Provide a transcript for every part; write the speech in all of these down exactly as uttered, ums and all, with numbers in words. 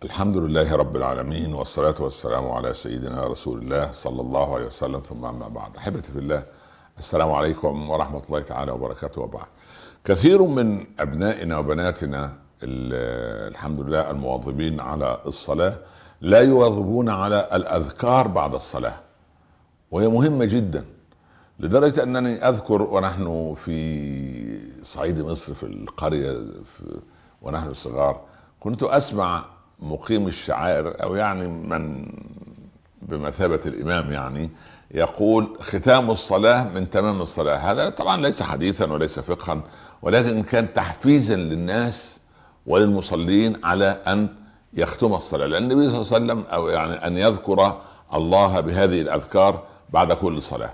الحمد لله رب العالمين، والصلاة والسلام على سيدنا رسول الله صلى الله عليه وسلم، ثم أما بعد. أحبتي في الله، السلام عليكم ورحمة الله تعالى وبركاته. وبعد، كثير من أبنائنا وبناتنا الحمد لله المواظبين على الصلاة لا يواظبون على الأذكار بعد الصلاة، وهي مهمة جدا، لدرجة أنني أذكر ونحن في صعيد مصر في القرية في ونحن صغار كنت أسمع مقيم الشعائر، او يعني من بمثابة الامام، يعني يقول ختام الصلاة من تمام الصلاة. هذا طبعا ليس حديثا وليس فقها، ولكن كان تحفيزا للناس وللمصلين على ان يختم الصلاة، لان النبي صلى الله عليه وسلم او يعني ان يذكر الله بهذه الاذكار بعد كل صلاة.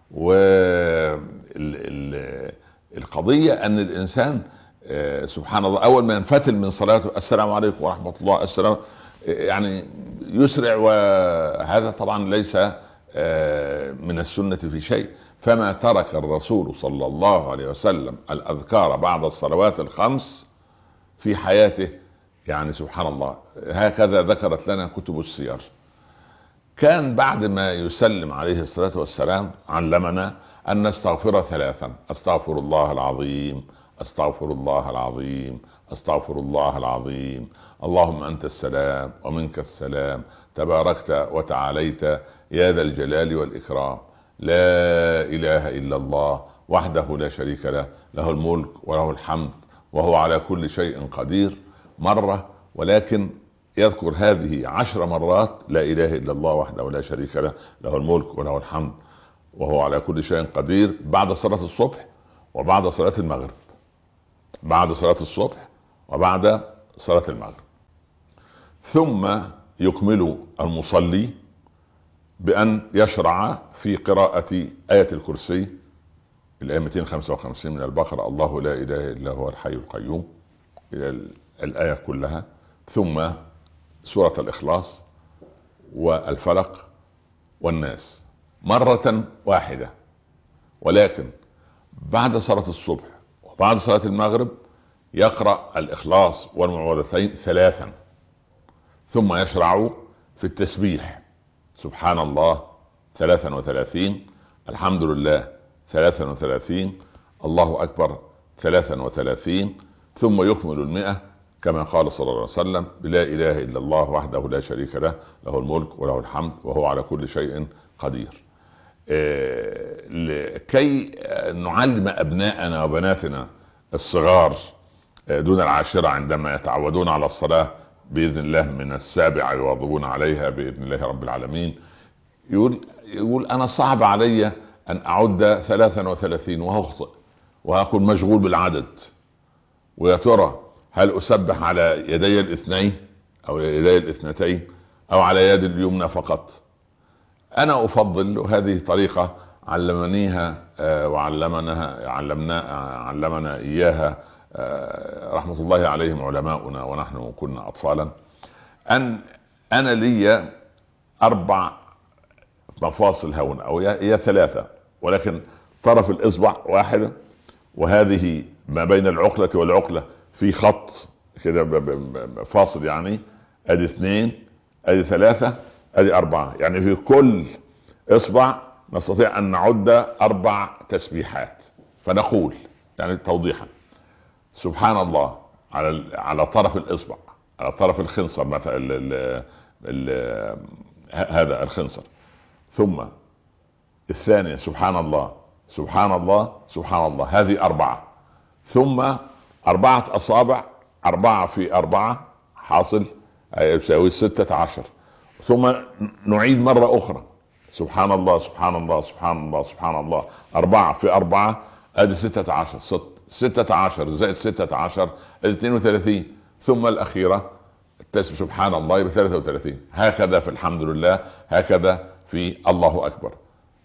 والقضية ان الانسان سبحان الله اول ما ينفتل من صلاته السلام عليكم ورحمة الله السلام، يعني يسرع، وهذا طبعا ليس من السنة في شيء. فما ترك الرسول صلى الله عليه وسلم الأذكار بعد الصلوات الخمس في حياته، يعني سبحان الله. هكذا ذكرت لنا كتب السير. كان بعد ما يسلم عليه الصلاة والسلام علمنا أن نستغفر ثلاثا: أستغفر الله العظيم، أستغفر الله العظيم، أستغفر الله العظيم، اللهم أنت السلام ومنك السلام، تباركت وتعاليت يا ذا الجلال والإكرام، لا إله إلا الله وحده لا شريك له، له الملك وله الحمد وهو على كل شيء قدير مرة. ولكن يذكر هذه عشر مرات: لا إله إلا الله وحده لا شريك له، له الملك وله الحمد وهو على كل شيء قدير، بعد صلاة الصبح وبعد صلاة المغرب، بعد صلاة الصبح وبعد صلاة المغرب. ثم يكمل المصلي بأن يشرع في قراءة آية الكرسي، الآية مئتين وخمسة وخمسين من البقرة: الله لا إله إلا هو الحي القيوم، إلى الآية كلها. ثم سورة الإخلاص والفلق والناس مرة واحدة. ولكن بعد صلاة الصبح وبعد صلاة المغرب يقرأ الإخلاص والمعوذتين ثلاثا، ثم يشرع في التسبيح: سبحان الله ثلاثا وثلاثين، الحمد لله ثلاثا وثلاثين، الله أكبر ثلاثا وثلاثين، ثم يكمل المئة كما قال صلى الله عليه وسلم: بلا إله إلا الله وحده لا شريك له، له الملك وله الحمد وهو على كل شيء قدير. لكي نعلم أبناءنا وبناتنا الصغار دون العاشرة عندما يتعودون على الصلاة بإذن الله من السابع يواظبون عليها بإذن الله رب العالمين. يقول, يقول أنا صعب علي أن أعد ثلاثا وثلاثين وأخطئ وأكون مشغول بالعدد، ويا ترى هل أسبح على يدي الاثنين أو يدي الاثنتين أو على يد اليمنى فقط؟ أنا أفضل هذه طريقة علمنيها وعلمناها علمنا علمنا إياها رحمة الله عليهم علماؤنا ونحن كنا أطفالا، أن أنا لي أربع مفاصل هون، أو هي ثلاثة ولكن طرف الإصبع واحدة، وهذه ما بين العقلة والعقلة في خط كده فاصل، يعني أدي اثنين أدي ثلاثة أدي أربعة، يعني في كل إصبع نستطيع أن نعد أربع تسبيحات. فنقول يعني توضيحا: سبحان الله على على طرف الإصبع، على طرف الخنصر مثلا، ال ال ال هذا الخنصر. ثم الثانية سبحان الله سبحان الله سبحان الله، هذه أربعة. ثم أربعة أصابع، أربعة في أربعة حاصل يساوي ستة عشر. ثم نعيد مرة أخرى: سبحان الله سبحان الله سبحان الله سبحان الله، أربعة في أربعة أدي ستة عشر، ست ستة عشر زائد ستة عشر أدي اثنين وثلاثين. ثم الأخيرة التسبيح سبحان الله يبقى ثلاثة وثلاثين. هكذا في الحمد لله، هكذا في الله أكبر.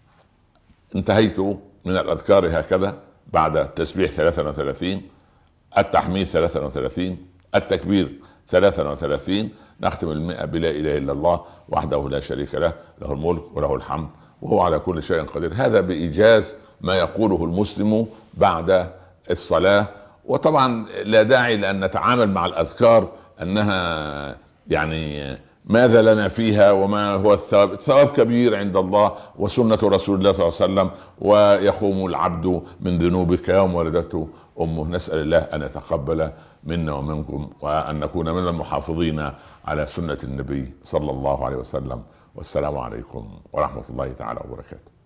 انتهيت من الأذكار هكذا: بعد التسبيح ثلاثة وثلاثين، التحميد ثلاثة وثلاثين، التكبير ثلاثة وثلاثين، نختم المئة بلا إله إلا الله وحده لا شريك له، له الملك وله الحمد وهو على كل شيء قدير. هذا بإيجاز ما يقوله المسلم بعد الصلاة. وطبعا لا داعي لأن نتعامل مع الأذكار أنها يعني ماذا لنا فيها وما هو الثواب؟ الثواب كبير عند الله وسنة رسول الله صلى الله عليه وسلم، ويقوم العبد من ذنوبك يوم ولدته أمه. نسأل الله أن يتقبل منا ومنكم، وأن نكون من المحافظين على سنة النبي صلى الله عليه وسلم. والسلام عليكم ورحمة الله تعالى وبركاته.